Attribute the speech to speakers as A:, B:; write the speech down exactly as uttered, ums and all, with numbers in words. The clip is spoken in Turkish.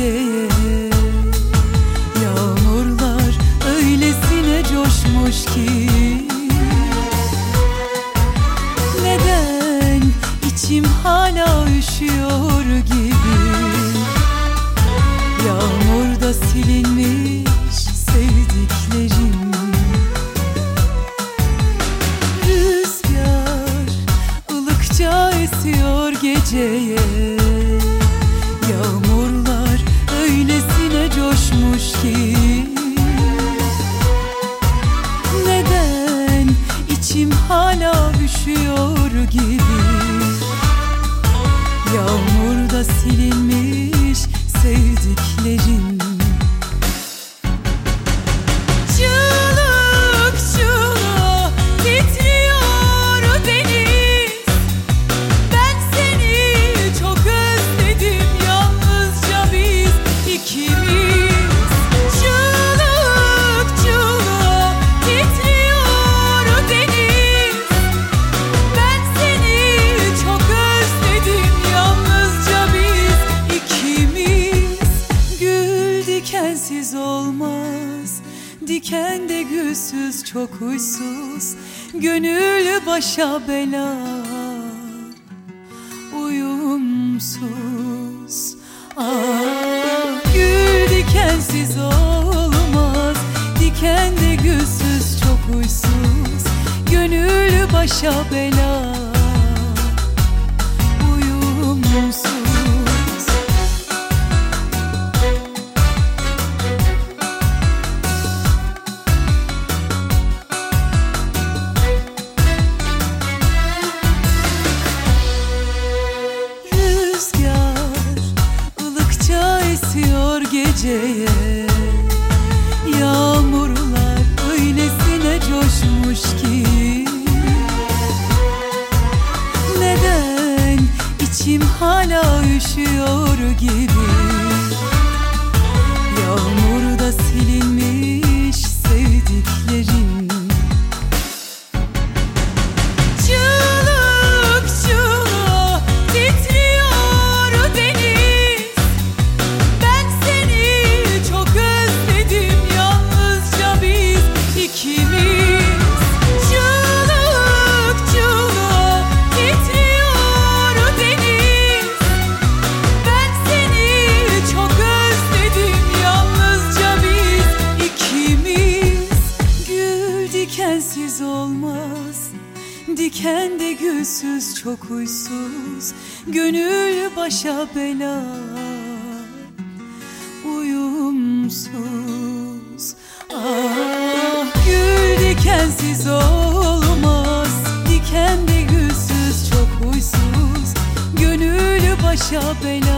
A: geceye. Yağmurlar öylesine coşmuş ki neden içim hala üşüyor gibi. Yağmurda silinmiş sevdiklerim. Rüzgar ılıkça esiyor geceye. Yağmurlar öylesine coşmuş ki neden içim hala üşüyor gibi. Yağmurda silinmiş sevdiklerim. Çığlık çığlığa titriyor deniz. Ben seni çok özledim, yalnızca biz ikimiz. Çığlık çığlığa titriyor deniz. Ben seni çok özledim, yalnızca biz ikimiz. Gül dikensiz olmaz, diken de gülsüz çok huysuz. Gönül başa bela, uyumsuz. Ah, gül dikensiz olmaz, diken de gülsüz çok huysuz. Gönül başa bela, uyumsuz. Esiyor geceye. Yağmurlar öylesine coşmuş ki neden içim hala üşüyor gibi. Yağmurda silinmiş sevdiklerim. Dikensiz olmaz, diken de gülsüz çok huysuz. Gönül başa bela, uyumsuz. Ah, gül dikensiz olmaz, diken de gülsüz çok huysuz. Gönül başa bela.